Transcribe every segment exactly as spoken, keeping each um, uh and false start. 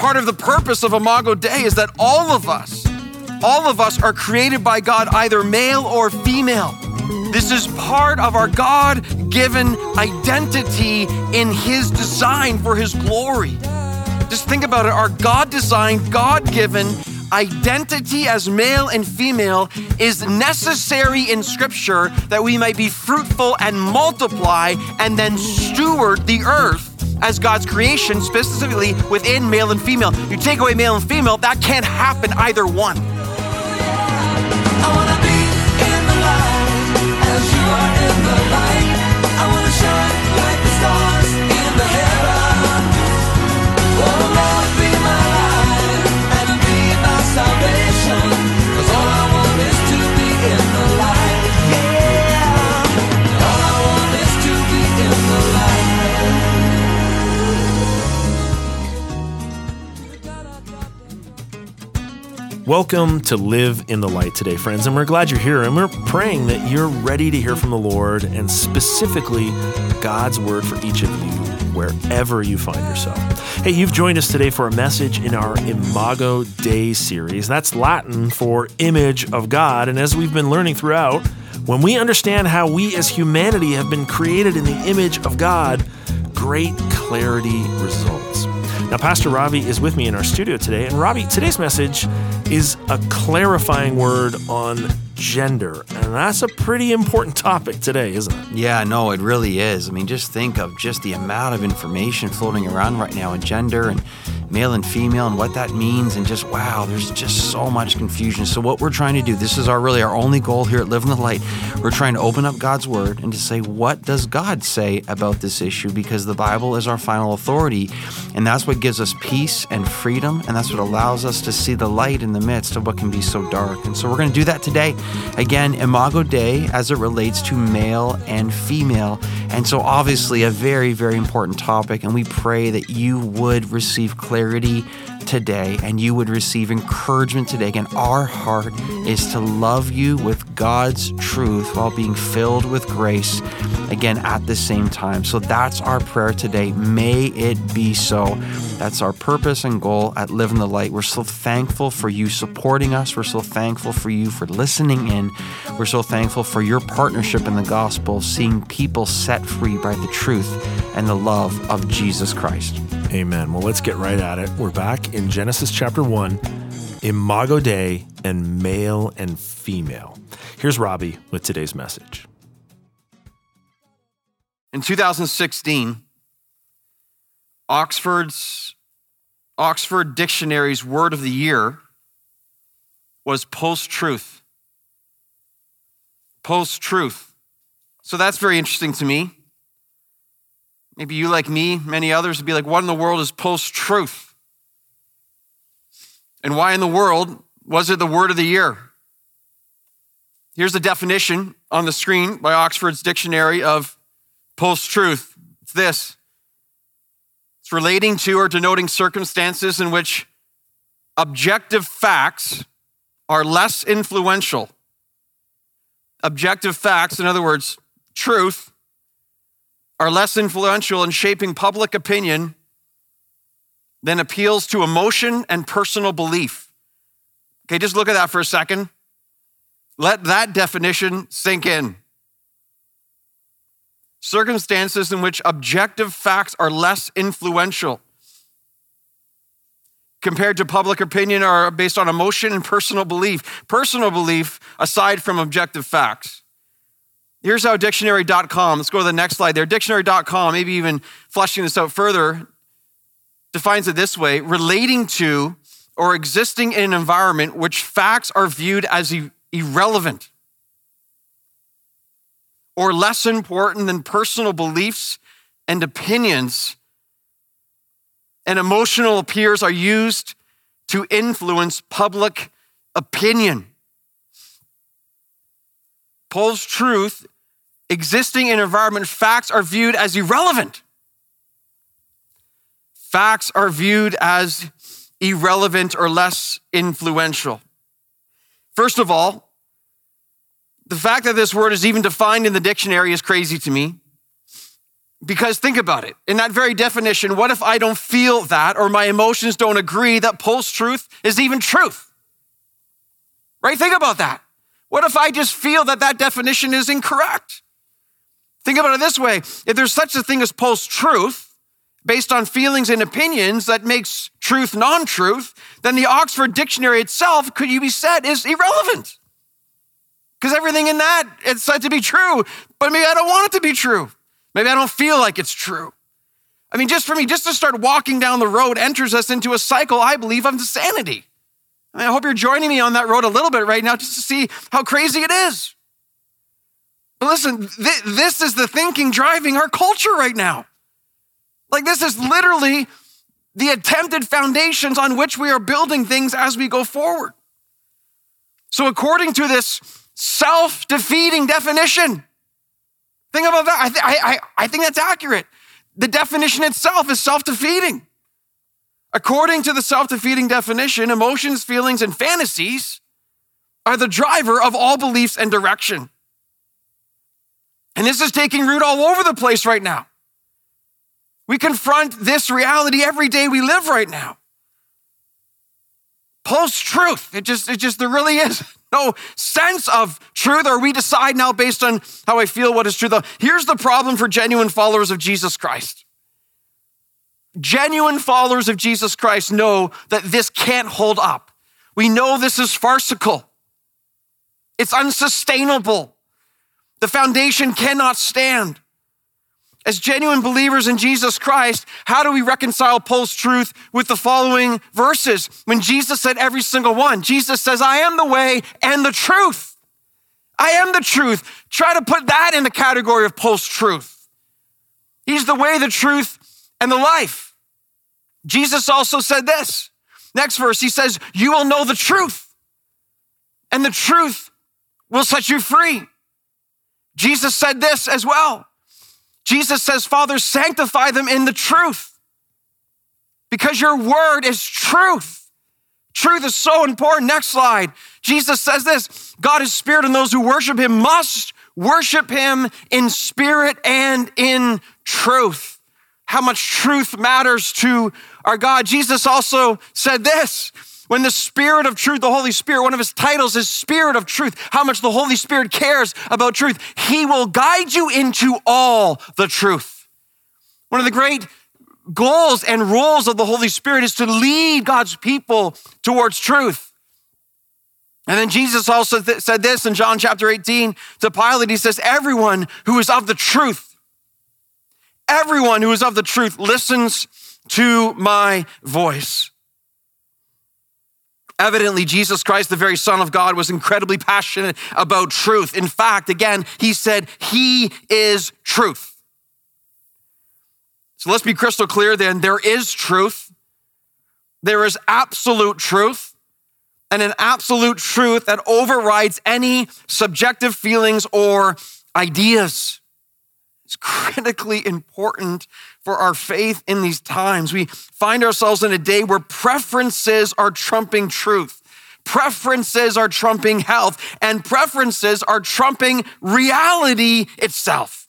part of the purpose of Imago Dei is that all of us, all of us are created by God, either male or female. This is part of our God-given identity in his design for his glory. Just think about it. Our God-designed, God-given identity as male and female is necessary in Scripture that we might be fruitful and multiply and then steward the earth as God's creation, specifically within male and female. You take away male and female, that can't happen, either one. I wanna be in the light as you are in the light. I wanna shine like the stars in the heaven. Oh Lord, be my light and be my salvation. 'Cause all I want is to be in the light. Yeah. All I want is to be in the light. Welcome to Live in the Light today, friends, and we're glad you're here, and we're praying that you're ready to hear from the Lord and specifically God's word for each of you wherever you find yourself. Hey, you've joined us today for a message in our Imago Dei series. That's Latin for image of God, and as we've been learning throughout, when we understand how we as humanity have been created in the image of God, great clarity results. Now, Pastor Ravi is with me in our studio today, and Ravi, today's message is a clarifying word on gender, and that's a pretty important topic today, isn't it? Yeah, no, it really is. I mean, just think of just the amount of information floating around right now in gender and male and female and what that means, and just, wow, there's just so much confusion. So what we're trying to do, this is our really our only goal here at Live in the Light. We're trying to open up God's word and to say, what does God say about this issue? Because the Bible is our final authority, and that's what gives us peace and freedom, and that's what allows us to see the light in the midst of what can be so dark. And so we're going to do that today. Again, Imago Dei as it relates to male and female. And so obviously a very, very important topic, and we pray that you would receive clarity today and you would receive encouragement today. Again, our heart is to love you with God's truth while being filled with grace, again, at the same time. So that's our prayer today. May it be so. That's our purpose and goal at Live in the Light. We're so thankful for you supporting us. We're so thankful for you for listening in. We're so thankful for your partnership in the gospel, seeing people set free by the truth and the love of Jesus Christ. Amen. Well, let's get right at it. We're back in Genesis chapter one, Imago Dei and male and female. Here's Robbie with today's message. In two thousand sixteen, Oxford's Oxford Dictionary's word of the year was post-truth. Post-truth. So that's very interesting to me. Maybe you, like me, many others, would be like, what in the world is post-truth? And why in the world was it the word of the year? Here's the definition on the screen by Oxford's Dictionary of post-truth. It's this. It's relating to or denoting circumstances in which objective facts are less influential. Objective facts, in other words, truth, are less influential in shaping public opinion than appeals to emotion and personal belief. Okay, just look at that for a second. Let that definition sink in. Circumstances in which objective facts are less influential compared to public opinion are based on emotion and personal belief. Personal belief aside from objective facts. Here's how dictionary dot com, let's go to the next slide there. dictionary dot com, maybe even fleshing this out further, defines it this way: relating to or existing in an environment which facts are viewed as ir- irrelevant or less important than personal beliefs and opinions, and emotional appeals are used to influence public opinion. Post-truth, existing in an environment, facts are viewed as irrelevant. Facts are viewed as irrelevant or less influential. First of all, the fact that this word is even defined in the dictionary is crazy to me. Because think about it. In that very definition, what if I don't feel that or my emotions don't agree that post-truth is even truth? Right? Think about that. What if I just feel that that definition is incorrect? Think about it this way. If there's such a thing as post-truth, based on feelings and opinions that makes truth non-truth, then the Oxford Dictionary itself, could you be said, is irrelevant. Because everything in that, it's said to be true, but maybe I don't want it to be true. Maybe I don't feel like it's true. I mean, just for me, just to start walking down the road enters us into a cycle, I believe, of insanity. I mean, I hope you're joining me on that road a little bit right now just to see how crazy it is. But listen, th- this is the thinking driving our culture right now. Like this is literally the attempted foundations on which we are building things as we go forward. So according to this self-defeating definition, think about that. I, th- I, I, I think that's accurate. The definition itself is self-defeating. According to the self-defeating definition, emotions, feelings, and fantasies are the driver of all beliefs and direction. And this is taking root all over the place right now. We confront this reality every day we live right now. Post-truth, it just, it just, there really is no sense of truth, or we decide now based on how I feel what is true. Here's the problem for genuine followers of Jesus Christ. Genuine followers of Jesus Christ know that this can't hold up. We know this is farcical. It's unsustainable. The foundation cannot stand. As genuine believers in Jesus Christ, how do we reconcile post-truth with the following verses? When Jesus said every single one, Jesus says, I am the way and the truth. I am the truth. Try to put that in the category of post-truth. He's the way, the truth, and the life. Jesus also said this. Next verse, he says, you will know the truth, and the truth will set you free. Jesus said this as well. Jesus says, Father, sanctify them in the truth because your word is truth. Truth is so important. Next slide. Jesus says this, God is spirit and those who worship him must worship him in spirit and in truth. How much truth matters to our God. Jesus also said this, when the Spirit of truth, the Holy Spirit, one of his titles is Spirit of Truth, how much the Holy Spirit cares about truth. He will guide you into all the truth. One of the great goals and roles of the Holy Spirit is to lead God's people towards truth. And then Jesus also th- said this in John chapter eighteen to Pilate. He says, everyone who is of the truth, everyone who is of the truth listens to my voice. Evidently, Jesus Christ, the very Son of God, was incredibly passionate about truth. In fact, again, he said, he is truth. So let's be crystal clear then. There is truth. There is absolute truth, and an absolute truth that overrides any subjective feelings or ideas. It's critically important for our faith in these times. We find ourselves in a day where preferences are trumping truth. Preferences are trumping health, and preferences are trumping reality itself.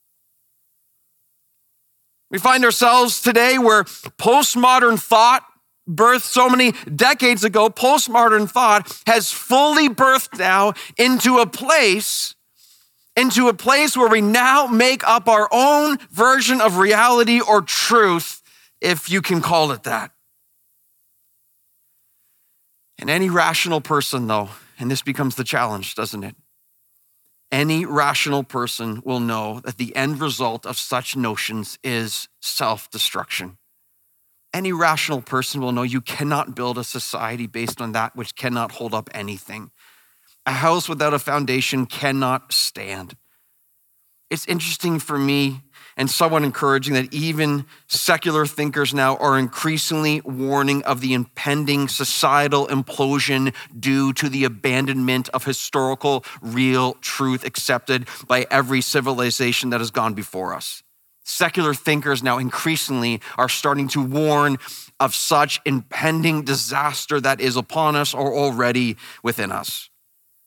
We find ourselves today where postmodern thought, birthed so many decades ago, postmodern thought has fully birthed now into a place into a place where we now make up our own version of reality or truth, if you can call it that. And any rational person, though, and this becomes the challenge, doesn't it? Any rational person will know that the end result of such notions is self-destruction. Any rational person will know you cannot build a society based on that which cannot hold up anything. A house without a foundation cannot stand. It's interesting for me and somewhat encouraging that even secular thinkers now are increasingly warning of the impending societal implosion due to the abandonment of historical, real truth accepted by every civilization that has gone before us. Secular thinkers now increasingly are starting to warn of such impending disaster that is upon us or already within us.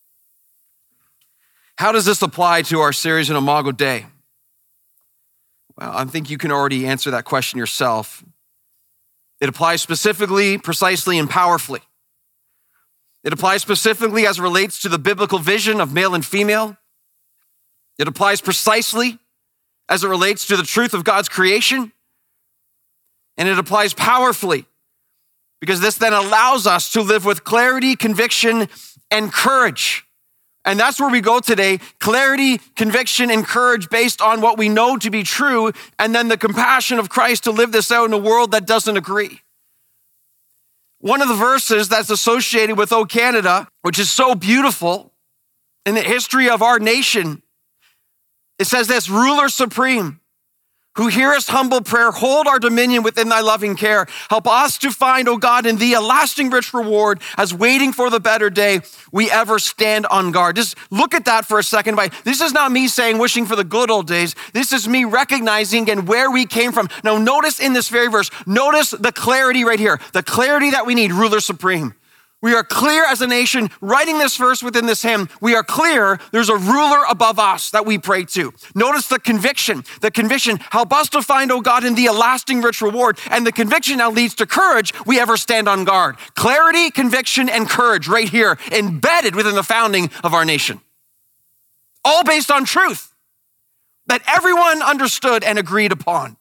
How does this apply to our series in Imago Dei? Well, I think you can already answer that question yourself. It applies specifically, precisely, and powerfully. It applies specifically as it relates to the biblical vision of male and female. It applies precisely as it relates to the truth of God's creation. And it applies powerfully because this then allows us to live with clarity, conviction, and courage. And that's where we go today. Clarity, conviction, and courage based on what we know to be true, and then the compassion of Christ to live this out in a world that doesn't agree. One of the verses that's associated with O Canada, which is so beautiful in the history of our nation, it says this: ruler supreme, who hearest humble prayer, hold our dominion within thy loving care. Help us to find, O God, in thee a lasting rich reward, as waiting for the better day, we ever stand on guard. Just look at that for a second. This is not me saying wishing for the good old days. This is me recognizing and where we came from. Now notice in this very verse, notice the clarity right here, the clarity that we need, ruler supreme. We are clear as a nation, writing this verse within this hymn, we are clear there's a ruler above us that we pray to. Notice the conviction, the conviction, help us to find, O God, in thee a lasting rich reward. And the conviction now leads to courage, we ever stand on guard. Clarity, conviction, and courage right here, embedded within the founding of our nation. All based on truth that everyone understood and agreed upon.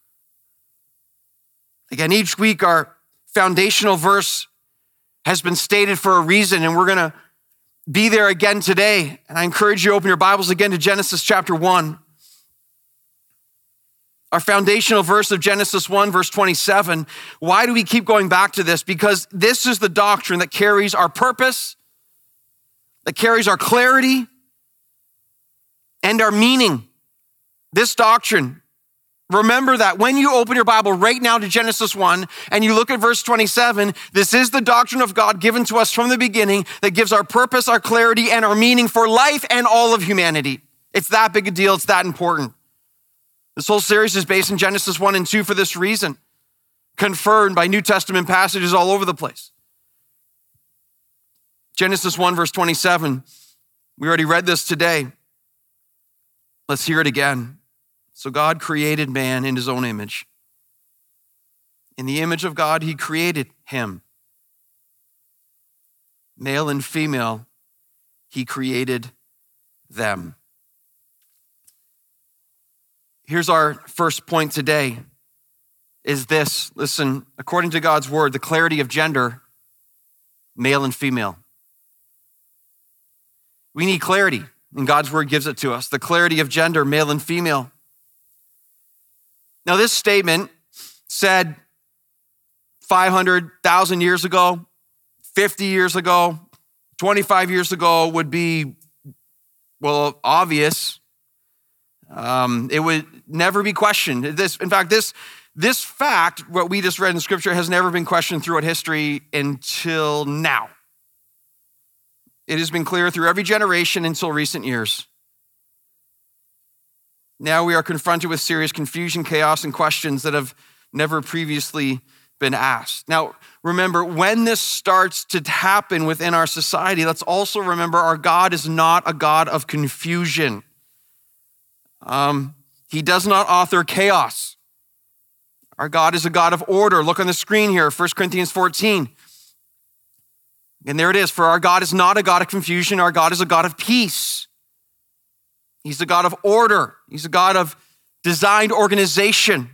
Again, each week our foundational verse has been stated for a reason, and we're going to be there again today. And I encourage you to open your Bibles again to Genesis chapter one. Our foundational verse of Genesis one, verse twenty-seven. Why do we keep going back to this? Because this is the doctrine that carries our purpose, that carries our clarity, and our meaning. This doctrine. Remember that when you open your Bible right now to Genesis one and you look at verse twenty-seven, this is the doctrine of God given to us from the beginning that gives our purpose, our clarity, and our meaning for life and all of humanity. It's that big a deal. It's that important. This whole series is based in Genesis one and two for this reason, confirmed by New Testament passages all over the place. Genesis one, verse twenty-seven. We already read this today. Let's hear it again. So God created man in his own image. In the image of God, he created him. Male and female, he created them. Here's our first point today, is this. Listen, according to God's word, the clarity of gender, male and female. We need clarity, and God's word gives it to us. The clarity of gender, male and female. Now, this statement said five hundred thousand years ago, fifty years ago, twenty-five years ago would be, well, obvious. Um, it would never be questioned. This, in fact, this, this fact, what we just read in Scripture, has never been questioned throughout history until now. It has been clear through every generation until recent years. Now we are confronted with serious confusion, chaos, and questions that have never previously been asked. Now, remember, when this starts to happen within our society, let's also remember our God is not a God of confusion. Um, he does not author chaos. Our God is a God of order. Look on the screen here, First Corinthians fourteen. And there it is. For our God is not a God of confusion. Our God is a God of peace. He's a God of order. He's a God of designed organization.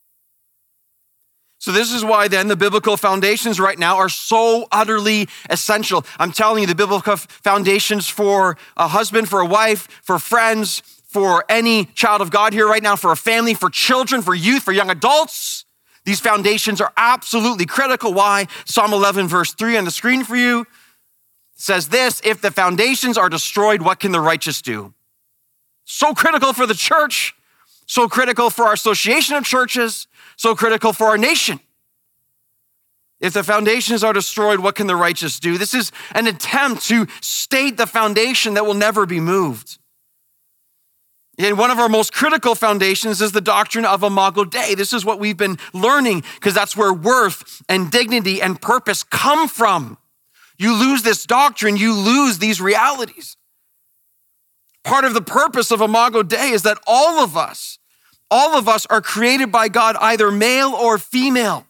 So this is why then the biblical foundations right now are so utterly essential. I'm telling you, the biblical foundations for a husband, for a wife, for friends, for any child of God here right now, for a family, for children, for youth, for young adults, these foundations are absolutely critical. Why? Psalm eleven, verse three on the screen for you says this: if the foundations are destroyed, what can the righteous do? So critical for the church, so critical for our association of churches, so critical for our nation. If the foundations are destroyed, what can the righteous do? This is an attempt to state the foundation that will never be moved. And one of our most critical foundations is the doctrine of Imago Dei. This is what we've been learning because that's where worth and dignity and purpose come from. You lose this doctrine, you lose these realities. Part of the purpose of Imago Dei is that all of us, All of us are created by God, either male or female.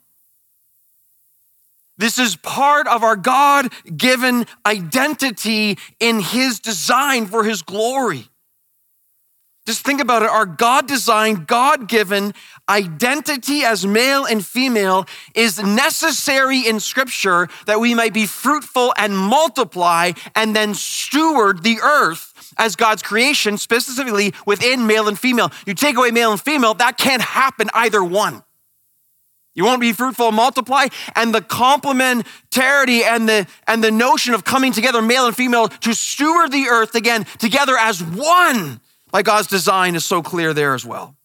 This is part of our God-given identity in his design for his glory. Just think about it. Our God-designed, God-given identity as male and female is necessary in Scripture that we might be fruitful and multiply and then steward the earth as God's creation, specifically within male and female. You take away male and female, that can't happen either one. You won't be fruitful and multiply, and the complementarity and the, and the notion of coming together, male and female, to steward the earth again together as one by God's design is so clear there as well.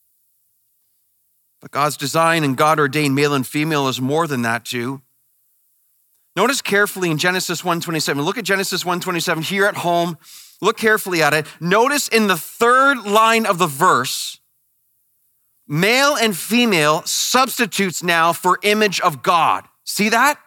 But God's design and God ordained male and female is more than that too. Notice carefully in Genesis one twenty-seven. Look at Genesis one twenty-seven here at home. Look carefully at it. Notice in the third line of the verse, male and female substitutes now for image of God. See that?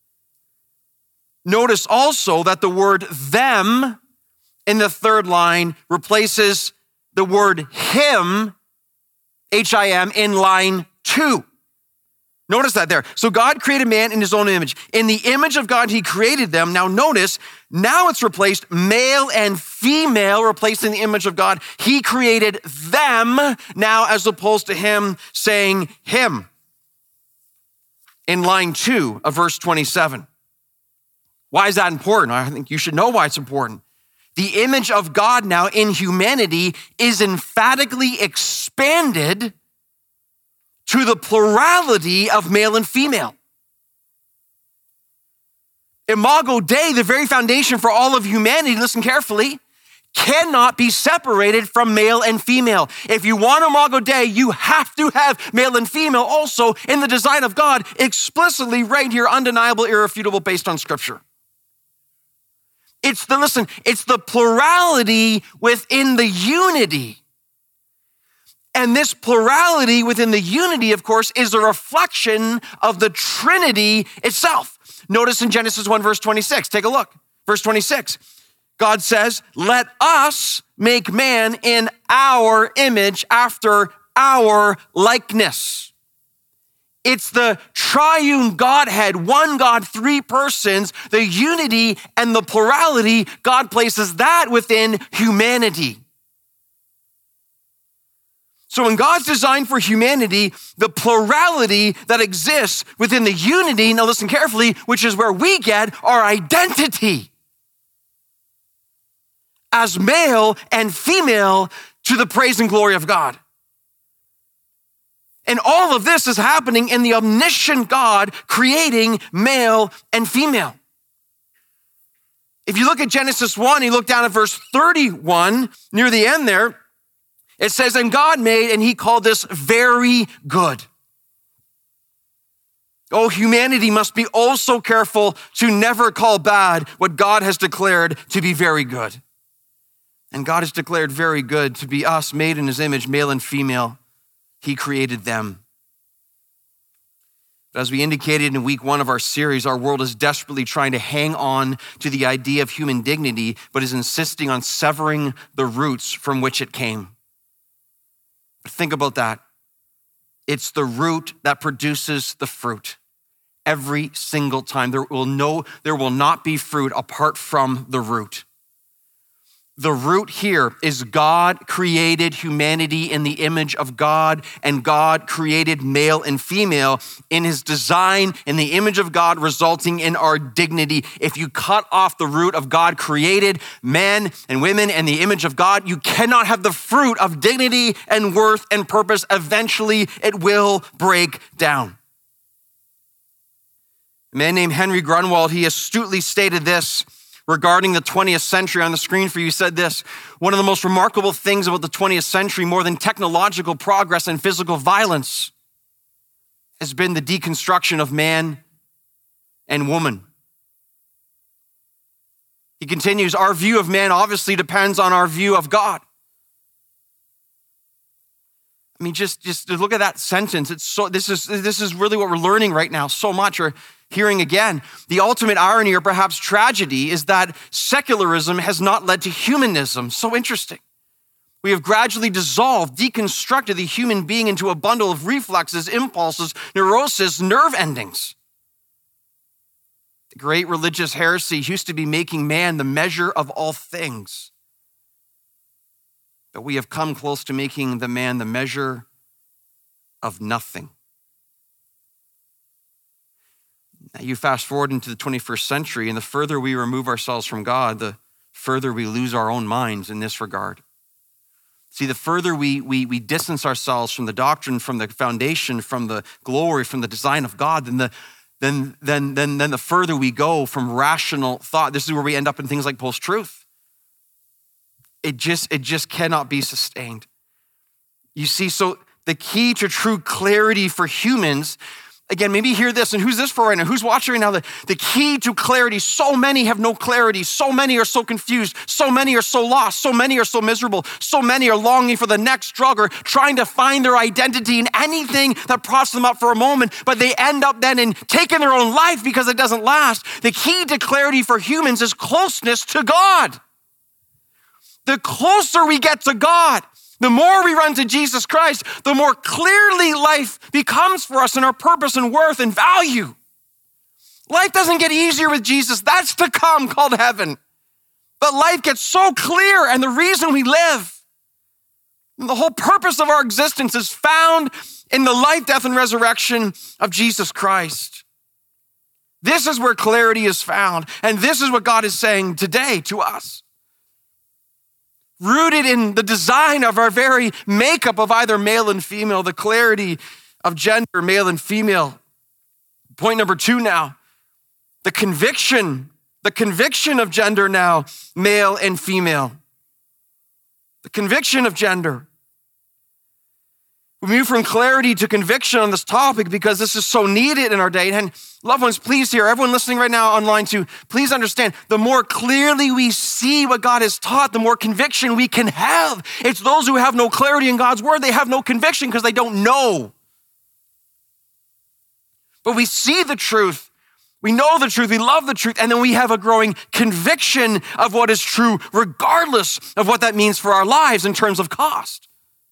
Notice also that the word them in the third line replaces the word him, H I M, in line two. Notice that there. So God created man in his own image. In the image of God, he created them. Now notice, now it's replaced male and female, replacing the image of God. He created them now as opposed to him saying him in line two of verse twenty-seven. Why is that important? I think you should know why it's important. The image of God now in humanity is emphatically expanded to the plurality of male and female. Imago Dei, the very foundation for all of humanity, listen carefully, cannot be separated from male and female. If you want Imago Dei, you have to have male and female also in the design of God, explicitly right here, undeniable, irrefutable, based on Scripture. It's the, listen, it's the plurality within the unity. And this plurality within the unity, of course, is a reflection of the Trinity itself. Notice in Genesis one, verse twenty-six, take a look. Verse twenty-six, God says, let us make man in our image after our likeness. It's the triune Godhead, one God, three persons, the unity and the plurality. God places that within humanity. So in God's design for humanity, the plurality that exists within the unity, now listen carefully, which is where we get our identity as male and female to the praise and glory of God. And all of this is happening in the omniscient God creating male and female. If you look at Genesis one, you look down at verse thirty-one, near the end there, it says, and God made, and he called this very good. Oh, humanity must be oh so careful to never call bad what God has declared to be very good. And God has declared very good to be us, made in his image, male and female. He created them. But as we indicated in week one of our series, our world is desperately trying to hang on to the idea of human dignity, but is insisting on severing the roots from which it came. Think about that. It's the root that produces the fruit. Every single time. There will no, there will not be fruit apart from the root. The root here is God created humanity in the image of God, and God created male and female in his design in the image of God, resulting in our dignity. If you cut off the root of God created men and women in the image of God, you cannot have the fruit of dignity and worth and purpose. Eventually, it will break down. A man named Henry Grunwald, he astutely stated this regarding the twentieth century. On the screen for you, said this: one of the most remarkable things about the twentieth century, more than technological progress and physical violence, has been the deconstruction of man and woman. He continues, our view of man obviously depends on our view of God. I mean, just, just look at that sentence. It's so, this is, this is really what we're learning right now so much, or hearing again. The ultimate irony, or perhaps tragedy, is that secularism has not led to humanism. So interesting. We have gradually dissolved, deconstructed the human being into a bundle of reflexes, impulses, neurosis, nerve endings. The great religious heresy used to be making man the measure of all things. But we have come close to making the man the measure of nothing. Now you fast forward into the twenty-first century, and the further we remove ourselves from God, the further we lose our own minds in this regard. See, the further we, we, we distance ourselves from the doctrine, from the foundation, from the glory, from the design of God, then the, then, then, then, then the further we go from rational thought. This is where we end up in things like post-truth. It just, it just cannot be sustained. You see, so the key to true clarity for humans, again, maybe hear this, and who's this for right now? Who's watching right now? The, the key to clarity, so many have no clarity. So many are so confused. So many are so lost. So many are so miserable. So many are longing for the next drug or trying to find their identity in anything that props them up for a moment, but they end up then in taking their own life because it doesn't last. The key to clarity for humans is closeness to God. The closer we get to God, the more we run to Jesus Christ, the more clearly life becomes for us in our purpose and worth and value. Life doesn't get easier with Jesus. That's to come, called heaven. But life gets so clear, and the reason we live, and the whole purpose of our existence is found in the life, death, and resurrection of Jesus Christ. This is where clarity is found, and this is what God is saying today to us. Rooted in the design of our very makeup of either male and female, the clarity of gender, male and female. Point number two now, the conviction, the conviction of gender now, male and female. The conviction of gender. We move from clarity to conviction on this topic because this is so needed in our day. And loved ones, please hear, everyone listening right now online too, please understand, the more clearly we see what God has taught, the more conviction we can have. It's those who have no clarity in God's word, they have no conviction because they don't know. But we see the truth, we know the truth, we love the truth, and then we have a growing conviction of what is true, regardless of what that means for our lives in terms of cost.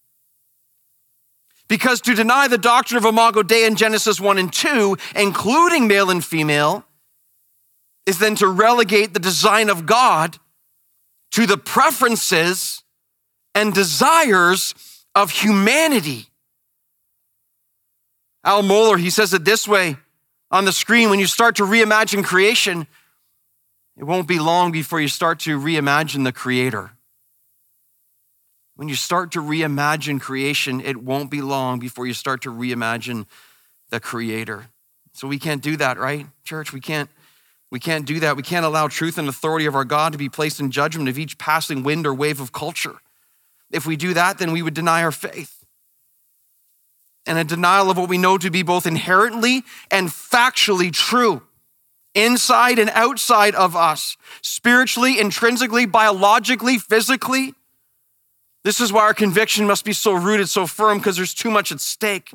Because to deny the doctrine of Imago Dei in Genesis one and two, including male and female, is then to relegate the design of God to the preferences and desires of humanity. Al Mohler, he says it this way on the screen: when you start to reimagine creation, it won't be long before you start to reimagine the Creator. When you start to reimagine creation, it won't be long before you start to reimagine the Creator. So we can't do that, right, church? We can't, we can't do that. We can't allow truth and authority of our God to be placed in judgment of each passing wind or wave of culture. If we do that, then we would deny our faith. And a denial of what we know to be both inherently and factually true, inside and outside of us, spiritually, intrinsically, biologically, physically. This is why our conviction must be so rooted, so firm, because there's too much at stake.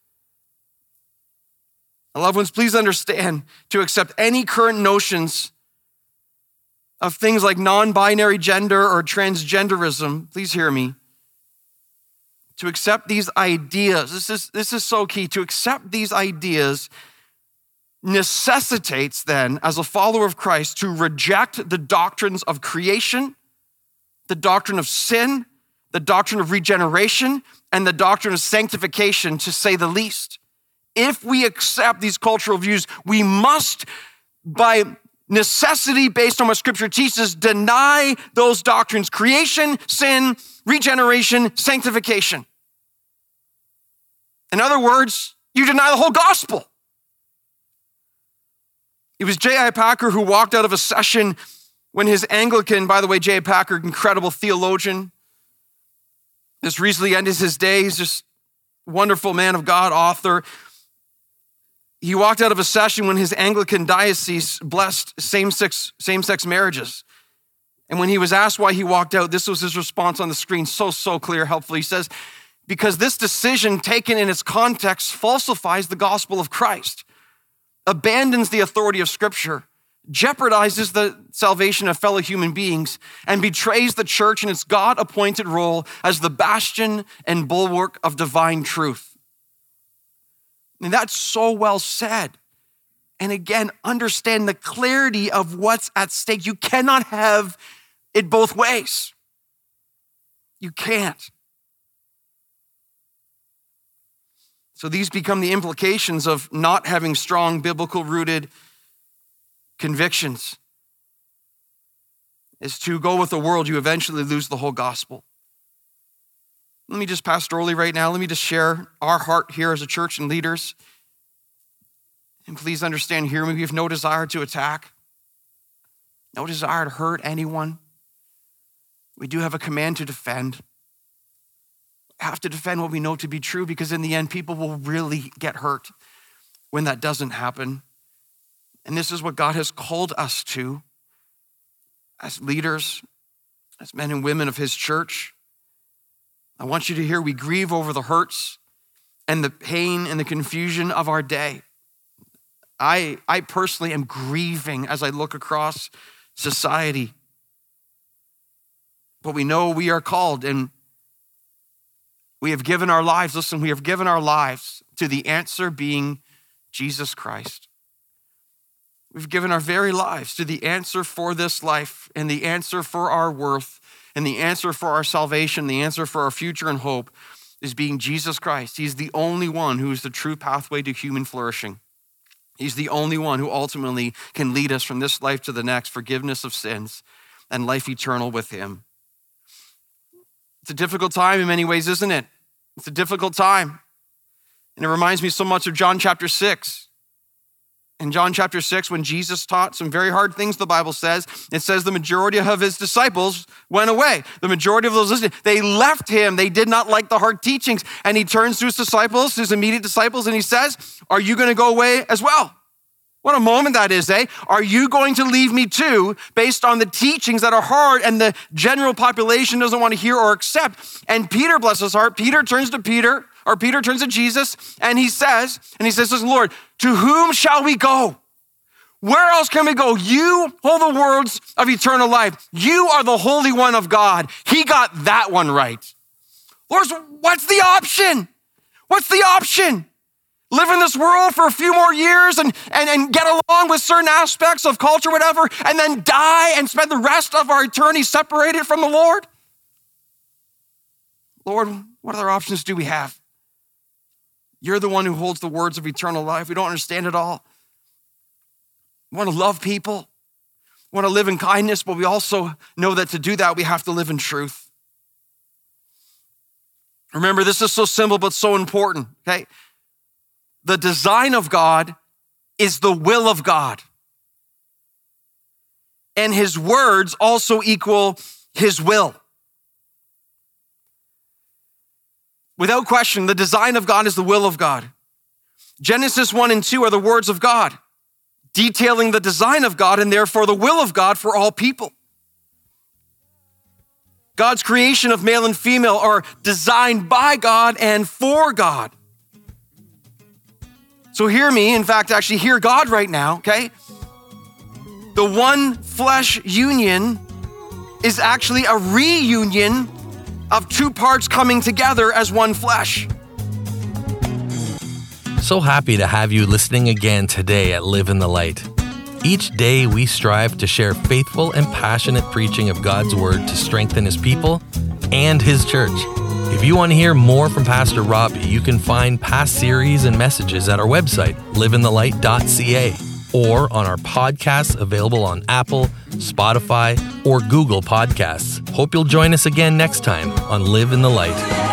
Loved ones, please understand, to accept any current notions of things like non-binary gender or transgenderism, please hear me, to accept these ideas, this is, this is so key, to accept these ideas necessitates then, as a follower of Christ, to reject the doctrines of creation, the doctrine of sin, the doctrine of regeneration, and the doctrine of sanctification, to say the least. If we accept these cultural views, we must, by necessity, based on what Scripture teaches, deny those doctrines: creation, sin, regeneration, sanctification. In other words, you deny the whole gospel. It was J I Packer who walked out of a session when his Anglican, by the way, J I Packer, incredible theologian, this recently ended his days, just wonderful man of God, author. He walked out of a session when his Anglican diocese blessed same-sex, same-sex marriages. And when he was asked why he walked out, this was his response on the screen, so, so clear, helpful. He says, because this decision taken in its context falsifies the gospel of Christ, abandons the authority of Scripture, jeopardizes the salvation of fellow human beings and betrays the church in its God-appointed role as the bastion and bulwark of divine truth. And that's so well said. And again, understand the clarity of what's at stake. You cannot have it both ways. You can't. So these become the implications of not having strong biblical rooted convictions. Is to go with the world, you eventually lose the whole gospel. Let me just pastorally right now, let me just share our heart here as a church and leaders. And please understand, hear me, we have no desire to attack, no desire to hurt anyone. We do have a command to defend. We have to defend what we know to be true, because in the end, people will really get hurt when that doesn't happen. And this is what God has called us to as leaders, as men and women of his church. I want you to hear, we grieve over the hurts and the pain and the confusion of our day. I, I personally am grieving as I look across society. But we know we are called, and we have given our lives, listen, we have given our lives to the answer being Jesus Christ. We've given our very lives to the answer for this life, and the answer for our worth, and the answer for our salvation, the answer for our future and hope is being Jesus Christ. He's the only one who is the true pathway to human flourishing. He's the only one who ultimately can lead us from this life to the next, forgiveness of sins and life eternal with him. It's a difficult time in many ways, isn't it? It's a difficult time. And it reminds me so much of John chapter six. In John chapter six, when Jesus taught some very hard things, the Bible says, it says the majority of his disciples went away. The majority of those listening, they left him. They did not like the hard teachings. And he turns to his disciples, his immediate disciples, and he says, are you going to go away as well? What a moment that is, eh? Are you going to leave me too, based on the teachings that are hard and the general population doesn't want to hear or accept? And Peter, bless his heart, Peter turns to Peter, or Peter turns to Jesus, and he says, and he says, listen, Lord, to whom shall we go? Where else can we go? You hold the words of eternal life. You are the Holy One of God. He got that one right. Lord, what's the option? What's the option? Live in this world for a few more years and, and, and get along with certain aspects of culture, whatever, and then die and spend the rest of our eternity separated from the Lord? Lord, what other options do we have? You're the one who holds the words of eternal life. We don't understand it all. We want to love people. We want to live in kindness, but we also know that to do that, we have to live in truth. Remember, this is so simple, but so important, okay? The design of God is the will of God. And his words also equal his will. Without question, the design of God is the will of God. Genesis one and two are the words of God, detailing the design of God and therefore the will of God for all people. God's creation of male and female are designed by God and for God. So hear me, in fact, actually hear God right now, okay? The one flesh union is actually a reunion of two parts coming together as one flesh. So happy to have you listening again today at Live in the Light. Each day we strive to share faithful and passionate preaching of God's word to strengthen his people and his church. If you want to hear more from Pastor Robbie, you can find past series and messages at our website, live in the light dot c a, or on our podcasts available on Apple, Spotify, or Google Podcasts. Hope you'll join us again next time on Live in the Light.